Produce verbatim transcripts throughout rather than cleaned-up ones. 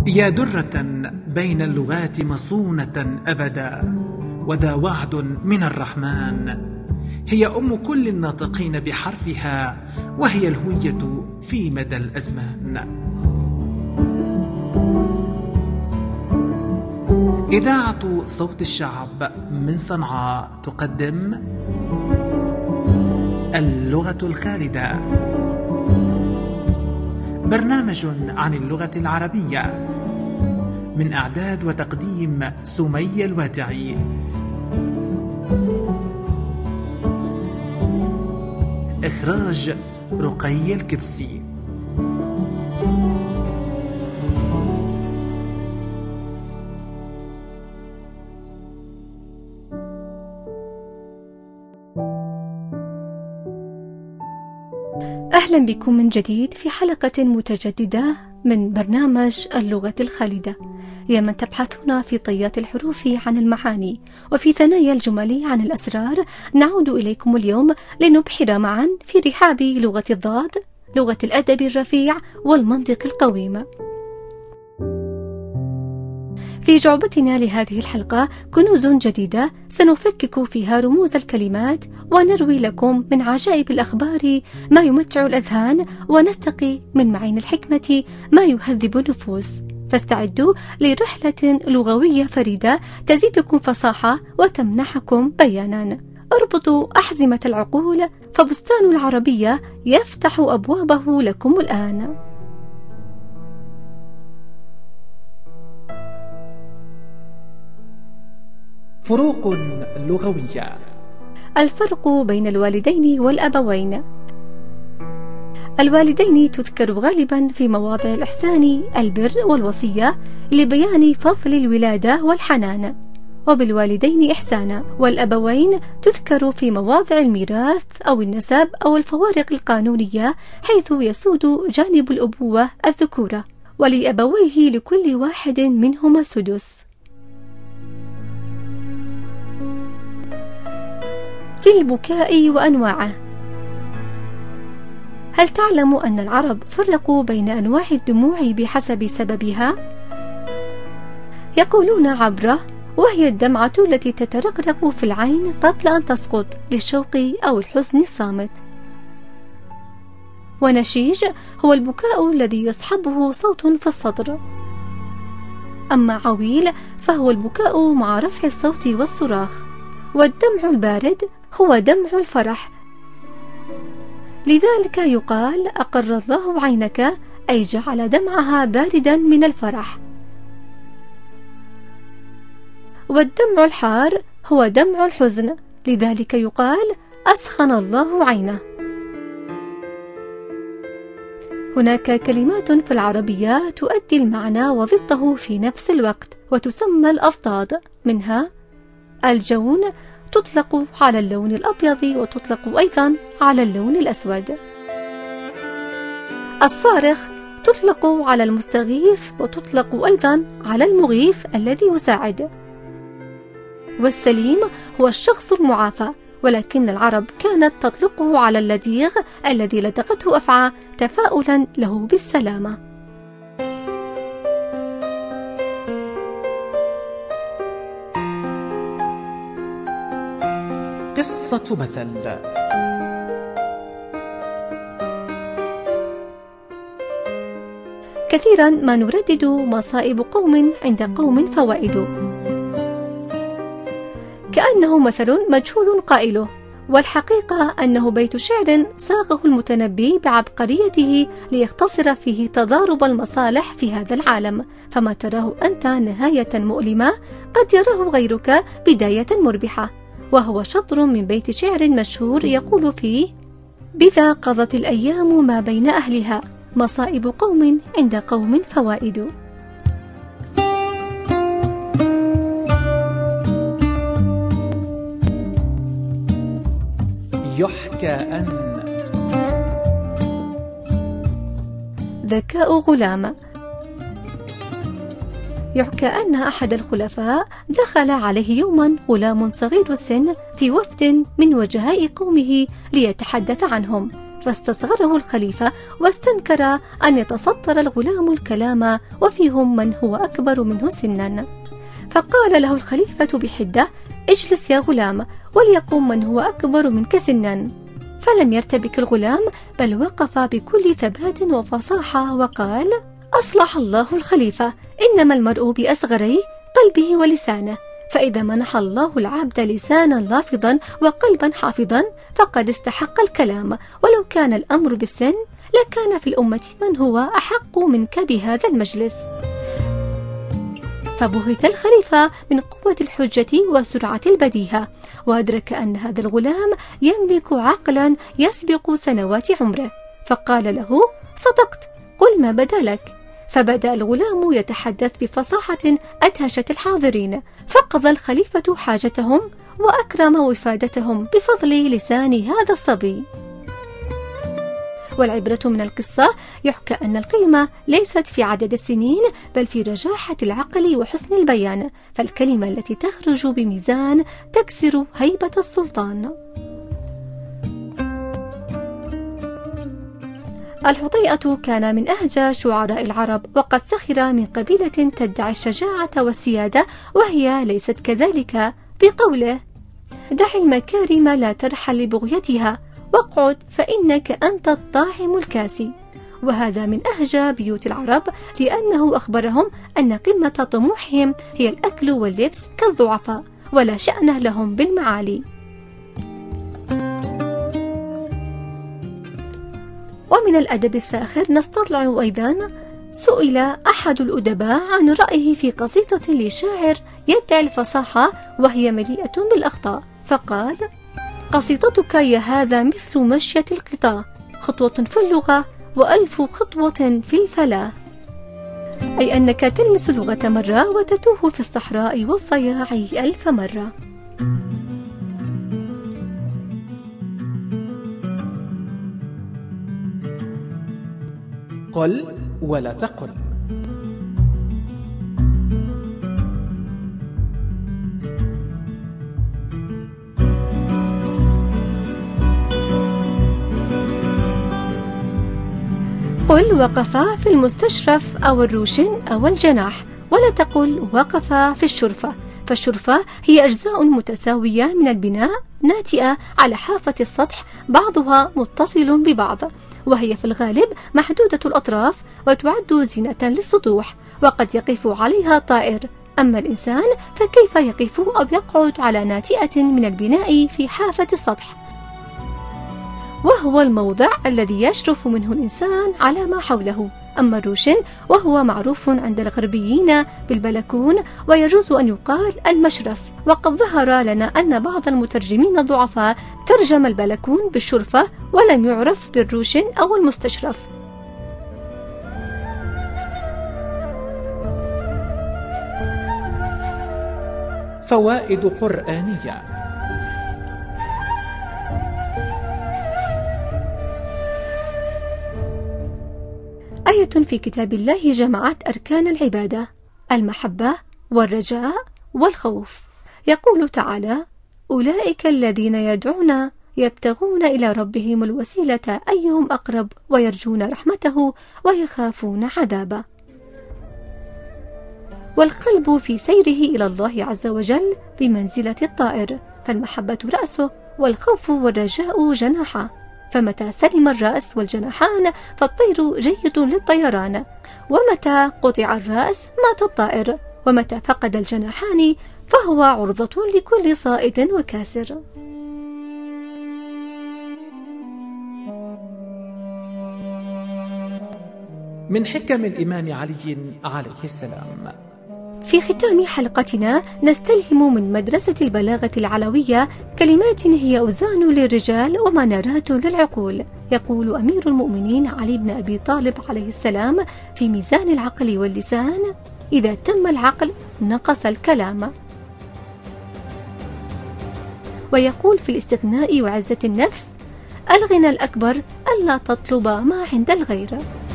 يا درة بين اللغات مصونة أبدا، وذا وعد من الرحمن، هي أم كل الناطقين بحرفها، وهي الهوية في مدى الأزمان. إذاعة صوت الشعب من صنعاء تقدم اللغة الخالدة، برنامج عن اللغة العربية، من إعداد وتقديم سمية الوادعي. إخراج رقي الكبسي. أهلا بكم من جديد في حلقة متجددة من برنامج اللغة الخالدة، يا من تبحثون في طيات الحروف عن المعاني وفي ثنايا الجمل عن الأسرار. نعود إليكم اليوم لنبحر معا في رحاب لغة الضاد، لغة الأدب الرفيع والمنطق القويم. في جعبتنا لهذه الحلقة كنوز جديدة سنفكك فيها رموز الكلمات، ونروي لكم من عجائب الأخبار ما يمتع الأذهان، ونستقي من معين الحكمة ما يهذب النفوس. فاستعدوا لرحلة لغوية فريدة تزيدكم فصاحة وتمنحكم بيانا. اربطوا أحزمة العقول، فبستان العربية يفتح أبوابه لكم الآن. فروق لغوية. الفرق بين الوالدين والأبوين. الوالدين تذكر غالبا في مواضع الإحسان، البر والوصية لبيان فضل الولادة والحنان، وبالوالدين إحسانا. والأبوين تذكر في مواضع الميراث أو النسب أو الفوارق القانونية، حيث يسود جانب الأبوة الذكورة، ولأبويه لكل واحد منهما سدس. في البكاء وأنواعه. هل تعلم أن العرب فرقوا بين أنواع الدموع بحسب سببها؟ يقولون عبرة، وهي الدمعة التي تترقرق في العين قبل أن تسقط للشوق أو الحزن الصامت. ونشيج هو البكاء الذي يصحبه صوت في الصدر. أما عويل فهو البكاء مع رفع الصوت والصراخ. والدمع البارد هو دمع الفرح، لذلك يقال أقر الله عينك، أي جعل دمعها باردا من الفرح. والدمع الحار هو دمع الحزن، لذلك يقال أسخن الله عينه. هناك كلمات في العربية تؤدي المعنى وضده في نفس الوقت، وتسمى الأضداد، منها الجون تطلق على اللون الأبيض، وتطلق أيضا على اللون الأسود. الصارخ تطلق على المستغيث، وتطلق أيضا على المغيث الذي يساعد. والسليم هو الشخص المعافى، ولكن العرب كانت تطلقه على اللديغ الذي لدغته أفعى تفاؤلا له بالسلامة. قصة مثل. كثيرا ما نردد مصائب قوم عند قوم فوائد، كأنه مثل مجهول قائله، والحقيقة أنه بيت شعر صاغه المتنبي بعبقريته ليختصر فيه تضارب المصالح في هذا العالم. فما تراه أنت نهاية مؤلمة قد يراه غيرك بداية مربحة. وهو شطر من بيت شعر مشهور يقول فيه: بذا قضت الأيام ما بين أهلها، مصائب قوم عند قوم فوائد. يحكى أن. ذكاء غلام. يحكى أن أحد الخلفاء دخل عليه يوما غلام صغير السن في وفد من وجهاء قومه ليتحدث عنهم، فاستصغره الخليفة واستنكر أن يتسطر الغلام الكلام وفيهم من هو أكبر منه سنا. فقال له الخليفة بحدة: اجلس يا غلام وليقوم من هو أكبر منك سنا. فلم يرتبك الغلام بل وقف بكل ثبات وفصاحة وقال: أصلح الله الخليفة، إنما المرء بأصغري قلبه ولسانه، فإذا منح الله العبد لسانا لافظا وقلبا حافظا فقد استحق الكلام، ولو كان الأمر بالسن لكان في الأمة من هو أحق منك بهذا المجلس. فبهت الخليفة من قوة الحجة وسرعة البديهة، وأدرك أن هذا الغلام يملك عقلا يسبق سنوات عمره، فقال له: صدقت، قل ما بدا لك. فبدأ الغلام يتحدث بفصاحة أدهشت الحاضرين، فقضى الخليفة حاجتهم وأكرم وفادتهم بفضل لسان هذا الصبي. والعبرة من القصة يحكى أن القيمة ليست في عدد السنين بل في رجاحة العقل وحسن البيان، فالكلمة التي تخرج بميزان تكسر هيبة السلطان. الحطيئة كان من أهجى شعراء العرب، وقد سخر من قبيلة تدعي الشجاعة والسيادة وهي ليست كذلك، بقوله: دع المكارم لا ترحل لبغيتها، واقعد فإنك أنت الطاعم الكاسي. وهذا من أهجى بيوت العرب، لأنه أخبرهم أن قمة طموحهم هي الأكل واللبس كالضعفاء، ولا شأن لهم بالمعالي. ومن الأدب الساخر نستطلع أيضا سئل أحد الأدباء عن رأيه في قصيدة لشاعر يدعي الفصاحة وهي مليئة بالأخطاء، فقال: قصيدتك يا هذا مثل مشية القطاع، خطوة في اللغة وألف خطوة في الفلاة، أي أنك تلمس اللغة مرة وتتوه في الصحراء والضياع ألف مرة. قل ولا تقل. قل وقفا في المستشرف أو الروشن أو الجناح، ولا تقل وقفا في الشرفة، فالشرفة هي أجزاء متساوية من البناء ناتئة على حافة السطح بعضها متصل ببعض، وهي في الغالب محدودة الأطراف وتعد زينة للسطوح، وقد يقف عليها طائر. أما الإنسان فكيف يقف أو يقعد على ناتئة من البناء في حافة السطح، وهو الموضع الذي يشرف منه الإنسان على ما حوله. أما الروشن وهو معروف عند الغربيين بالبلكون، ويجوز أن يقال المشرف، وقد ظهر لنا أن بعض المترجمين الضعفاء ترجم البلكون بالشرفة ولم يعرف بالروشن أو المستشرف. فوائد قرآنية. آية في كتاب الله جمعت أركان العبادة: المحبة والرجاء والخوف. يقول تعالى: أولئك الذين يدعون يبتغون إلى ربهم الوسيلة أيهم أقرب ويرجون رحمته ويخافون عذابه. والقلب في سيره إلى الله عز وجل بمنزلة الطائر، فالمحبة رأسه والخوف والرجاء جناحه، فمتى سلم الرأس والجناحان فالطير جيد للطيران، ومتى قطع الرأس مات الطائر، ومتى فقد الجناحان فهو عرضة لكل صائد وكاسر. من حكم الإمام علي عليه السلام. في ختام حلقتنا نستلهم من مدرسة البلاغة العلوية كلمات هي أوزان للرجال ومنارات للعقول. يقول أمير المؤمنين علي بن أبي طالب عليه السلام في ميزان العقل واللسان: إذا تم العقل نقص الكلام. ويقول في الاستغناء وعزة النفس: الغنى الأكبر ألا تطلب ما عند الغير.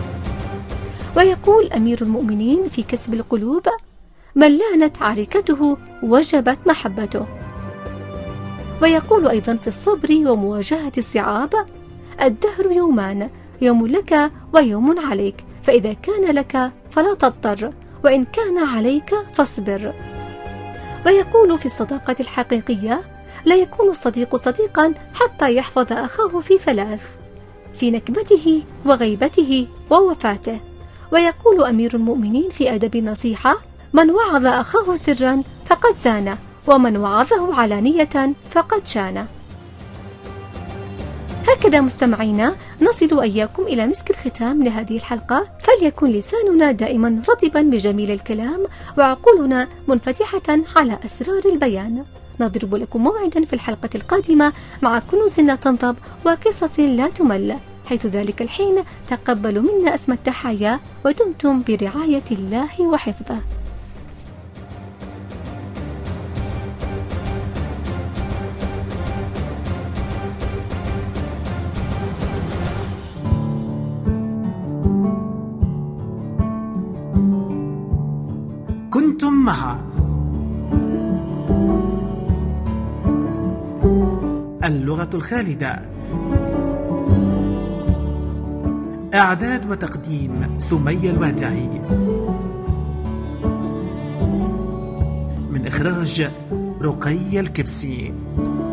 ويقول أمير المؤمنين في كسب القلوب: من لانت عركته وجبت محبته. ويقول أيضا في الصبر ومواجهة الصعاب: الدهر يومان، يوم لك ويوم عليك، فإذا كان لك فلا تضطر، وإن كان عليك فاصبر. ويقول في الصداقة الحقيقية: لا يكون الصديق صديقا حتى يحفظ أخاه في ثلاث: في نكبته وغيبته ووفاته. ويقول أمير المؤمنين في أدب النصيحة: من وعظ أخاه سرا فقد زان، ومن وعظه علانية فقد شان. هكذا مستمعينا نصل إياكم إلى مسك الختام لهذه الحلقة، فليكن لساننا دائما رطبا بجميل الكلام، وعقولنا منفتحة على أسرار البيان. نضرب لكم موعدا في الحلقة القادمة مع كنوز لا تنضب وقصص لا تمل. حيث ذلك الحين تقبلوا منا أسمى التحايا، ودمتم برعاية الله وحفظه. كنتم مع اللغة الخالدة، إعداد وتقديم سمية الوادعي، من إخراج رقي الكبسي.